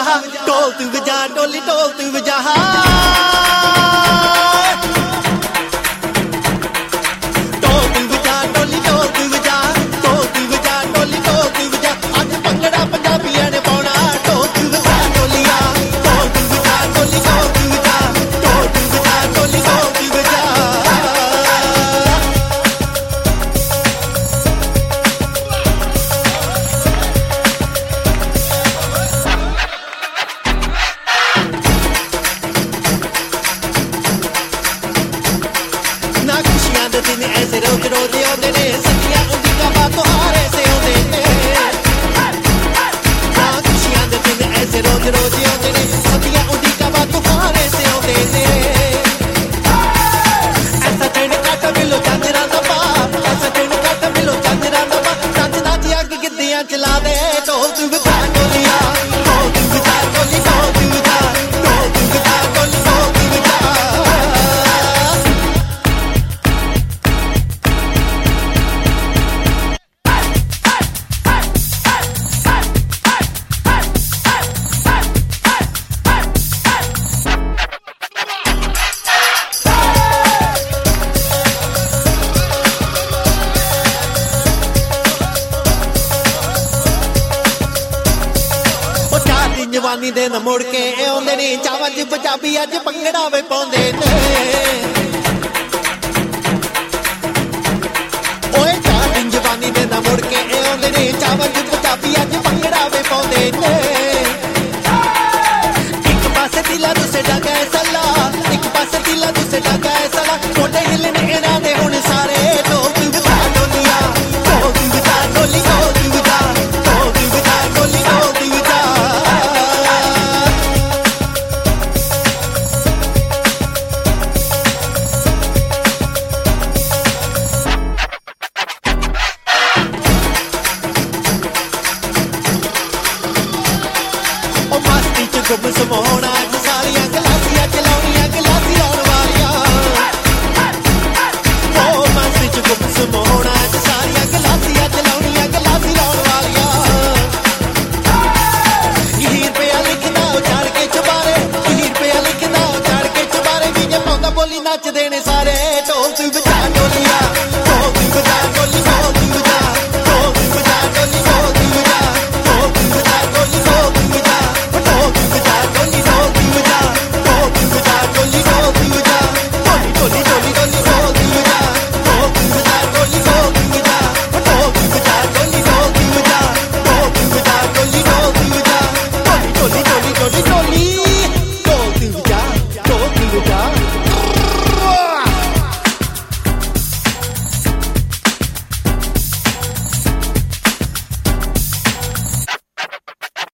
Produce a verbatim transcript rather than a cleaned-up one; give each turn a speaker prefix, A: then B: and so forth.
A: ਢੋਲ ਤੂੰ ਵਜਾ ਢੋਲੀ ਢੋਲ ਤੂੰ ਵਜਾ ਢੋਲ ਤੂੰ ਵਜਾ ਢੋਲੀ ਢੋਲ ਤੂੰ ਵਜਾ ਢੋਲ ਤੂੰ ਵਜਾ ਢੋਲੀ ਢੋਲ ਤੂੰ ਵਜਾ ਅੱਜ ਭੰਗੜਾ ਪੰਜਾਬੀਆਂ ਨੇ ਪਾਉਣਾ ਢੋਲ ਤੂੰ ਵਜਾ ਢੋਲੀਆ ਢੋਲ ਤੂੰ ਵਜਾ ਢੋਲੀ ਢੋਲ ਤੂੰ ਵਜਾ ਢੋਲ ਤੂੰ ਵਜਾ ਢੋਲੀ ਢੋਲ ਤੂੰ ਵਜਾ दिन ऐसे रोज रोज आते ने सखियां उनका बातों हारे से होते ने खुशियां दे दिन ऐसे रोज रोज आते ने सखियां उनका बातों हारे से होते ने ऐसा दिन काट मिलो चांदरा दा पा ऐसा दिन काट मिलो चांदरा दा पा चांद दा दी अग गिद्दियां चला दे ढोल तू बजा ढोलिया ढोल तू बजा ढोली ढोल तू बजा ढोल तू बजा ढोली ढोल तू बजा जवानी दे न मुड़ के आउंदे ने चावां च पंजाबी अज भंगड़ा वे पाउंदे ने ओए चार दिन जवानी दे न मुड़ के आउंदे ने चावां च पंजाबी अज भंगड़ा वे पाउंदे ने एक पासे दिला दूसरे डागा सल्ला एक पासे दिला दूसरे डागा